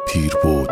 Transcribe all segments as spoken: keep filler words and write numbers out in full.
پیر بود.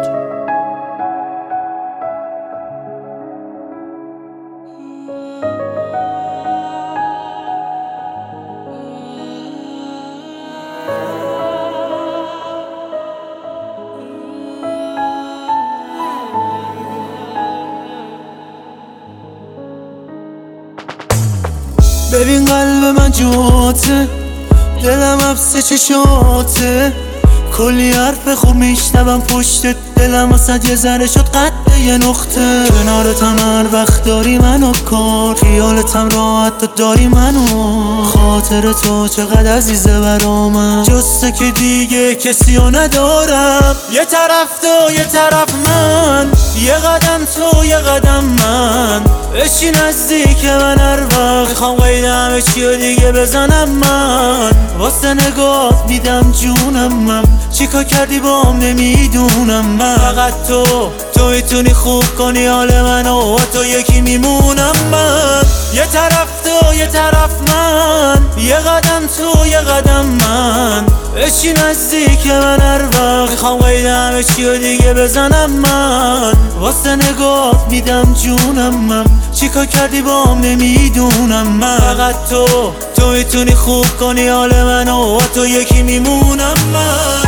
ببین قلب من جوته، دلم حبس چشاته، کلی حرف خوب میشنوم پشتت، دلم واسد یه ذره شد قد یه نقطه. کنارتم هر وقت داری منو کار، خیالتم راحت تو داری منو، خاطر تو چقدر عزیزه برامم، جسته که دیگه کسی رو ندارم. یه طرف تو یه طرف من، یه قدم تو یه قدم من، بشی نزدیک من هر وقت میخوام قید همه چی و دیگه بزنم من، واسه نگاه میدم جونم من، چیکار کردی بام نمیدونم من، فقط تو تو میتونی خوب کنی حال منو، و تو یکی میمونم من. یه طرف تو یه طرف من، یه قدم تو یه قدم من، بشی نزدیک من هر وقت میخوام قید همه چی و دیگه بزنم من، واسه نگاه میدم جونم من، چیکار کردی بام نمیدونم من، فقط تو تو میتونی خوب کنی حال منو، و تو یکی میمونم من.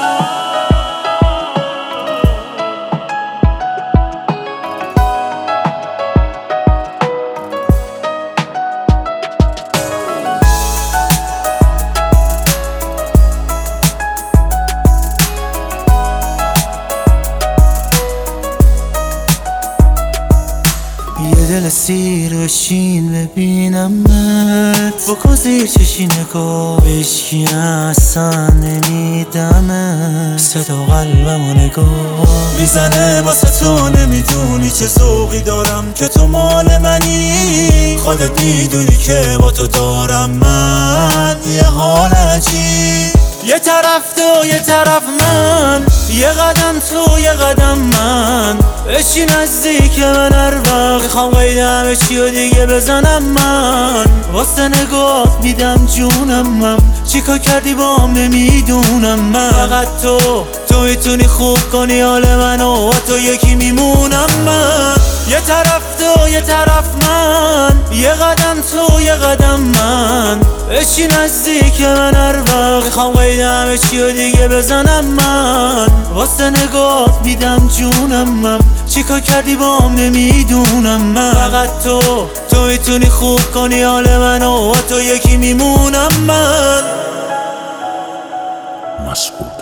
یه دل سیر بشین ببینمت، بکن زیر چشی نگاه بشکی اصلا نمیدمت، صدا قلبمو نگاه میزنه واسه تو، نمیدونی چه ذوقی دارم که تو مال منی، خودت میدونی که با تو دارم من یه حال عجیب. یه طرف تو یه طرف من، یه قدم تو یه قدم من، بشی نزدیک من هر وقت میخوام قید همه چی و دیگه بزنم من، واسه نگاه میدم جونم من، چیکار کردی بام نمیدونم من، فقط تو تو میتونی خوب کنی حال منو، و تو یکی میمونم من. یه طرف تو یه طرف من، یه قدم تو یه قدم من، بشی نزدیک من هر وقت میخوام قید همه چی و دیگه بزنم من، واسه نگاه میدم جونم من، چیکار کردی بام نمیدونم من، فقط تو تو میتونی خوب کنی حال منو، و تو یکی میمونم من. مسعود.